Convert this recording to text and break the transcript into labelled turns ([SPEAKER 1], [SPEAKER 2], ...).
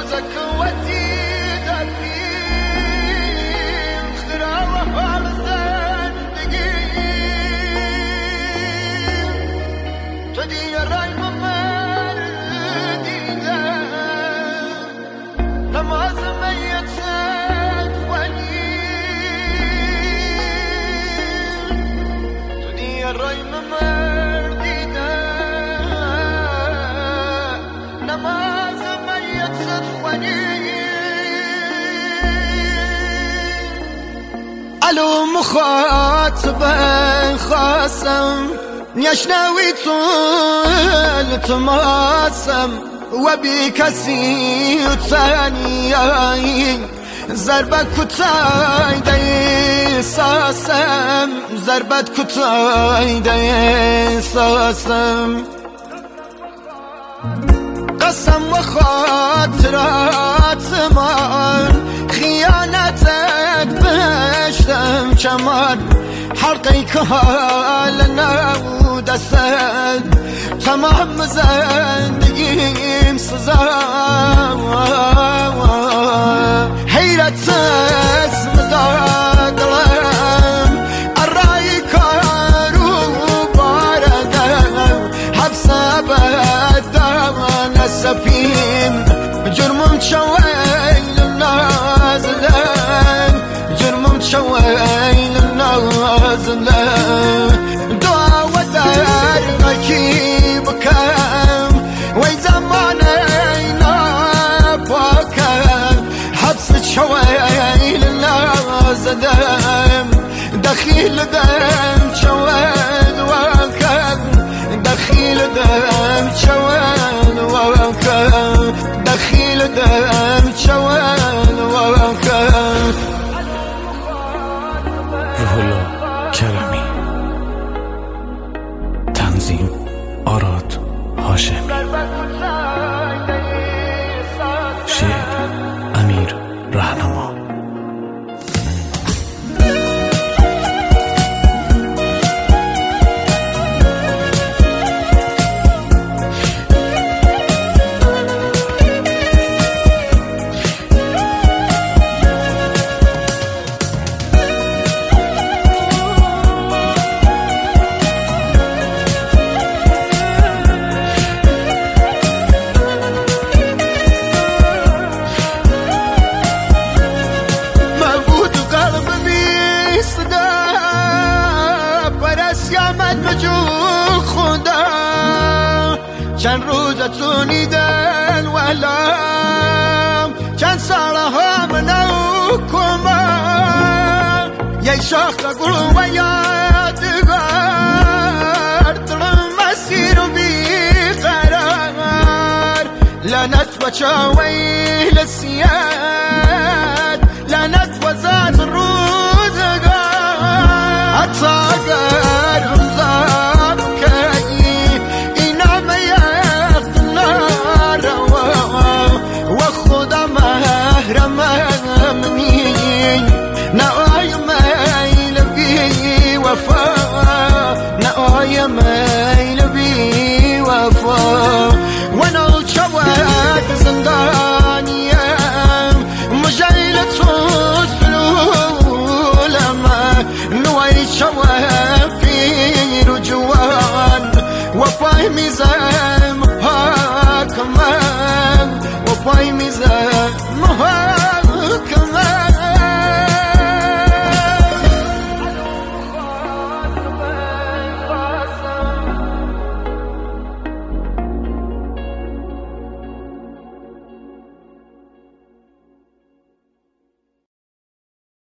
[SPEAKER 1] الو مخاطب خاصم يشنوي طول تماسم وبكسي ثاني ضربة كتاي دي ساسم ضربة كتاي دي ساسم قسم وخاطرات من خيانتك بشتم كمان حلقي كهالنا ودستك تمام زندگیم سزا حیرت اسم دادلم الرای کارو باردم حبس بدم نسفیم جرمم شویل نازلم جرمم شویل نازلم دعا و درکی بکم وی زمانی نپاکم حبس شویل نازلم دخیل دم شویل وکم دخیل دم شویل وکم دخیل دم شویل وکم
[SPEAKER 2] روح الله کرمی تنظیم آراد هاشمی شعر امیر رهنما
[SPEAKER 1] چند روزتونی دل ولم چند سالها منو کما یک شاخ گل و یادگار دلم مسیر و بیقرار لعنت بچاوی لسیاد لعنت وزاد روزگار اتاقر